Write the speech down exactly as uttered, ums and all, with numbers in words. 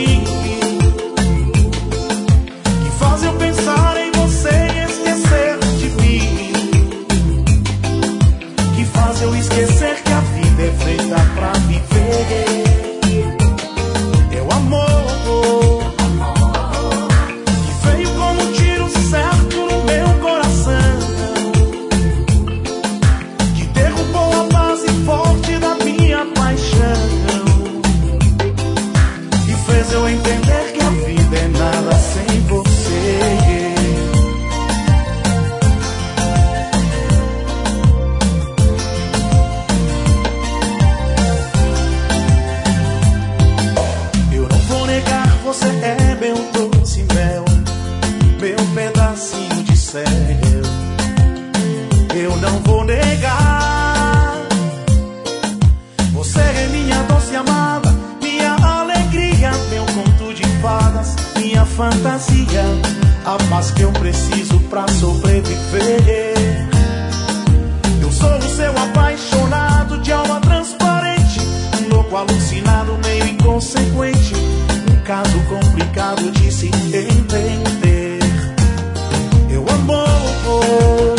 mim, que faz eu pensar em você e esquecer de mim, que faz eu esquecer que a vida é feita pra viver. Teu amor que veio como um tiro certo no meu coração, que derrubou a base forte da minha paixão, que fez eu entender que a vida é nada sem você. Você é meu doce mel, meu pedacinho de céu. Eu não vou negar. Você é minha doce amada, minha alegria, meu conto de fadas, minha fantasia, a paz que eu preciso pra sobreviver. Eu sou o seu apaixonado de alma transparente, um louco alucinado, meio inconsequente, caso complicado de se entender. Eu amo